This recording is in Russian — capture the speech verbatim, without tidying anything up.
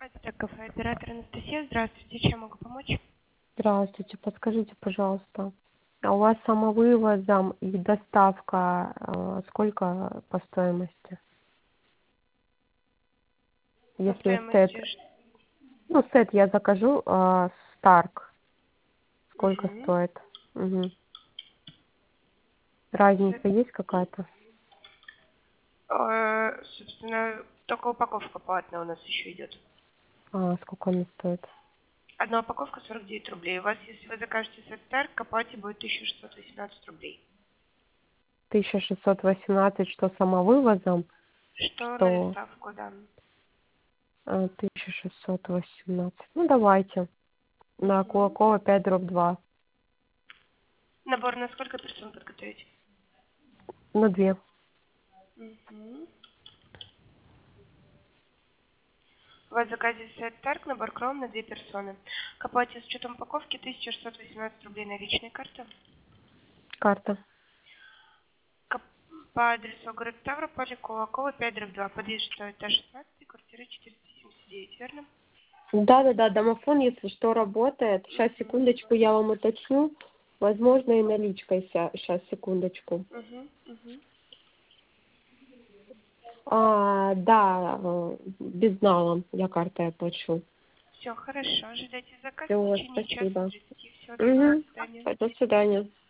Это кафе оператор Анастасия. Здравствуйте, чем могу помочь? Здравствуйте, подскажите, пожалуйста, а у вас самовывозом и доставка э, сколько по стоимости? По Если сет, стоимости. ш- ну сет я закажу, э, Старк, сколько Мгм. стоит? Мгм. Разница есть какая-то? Э, собственно, только упаковка платная у нас еще идет. А, сколько она стоит? Одна упаковка сорок девять рублей. У вас, если вы закажете сет Старк, к оплате будет тысяча шестьсот восемнадцать рублей. тысяча шестьсот восемнадцать, что самовывозом, Что на что доставку, да. э, тысяча шестьсот восемнадцать. Ну давайте, на Мгм. Кулакова пять дробь два, Набор на сколько персон подготовить? на две. Мгм. У вас в заказе сет Старк, набор кром на две персоны. К оплате с учетом упаковки тысяча шестьсот восемнадцать рублей наличной карты. Карта. К- По адресу город Ставрополь, Кулакова, пять дробь два. Подъезд что этаж шестнадцать, квартира четыреста семьдесят девять, верно? Да-да-да, домофон, если что, работает. Сейчас, Мгм. секундочку, я вам уточню. Возможно, и наличкой. Сейчас, секундочку. Угу, угу. А, да, э, безналом я картой оплачу. Все, хорошо. Ожидайте заказ в Все, течение часа спасибо. тридцати. Всего доброго, до Угу. свидания. До свидания.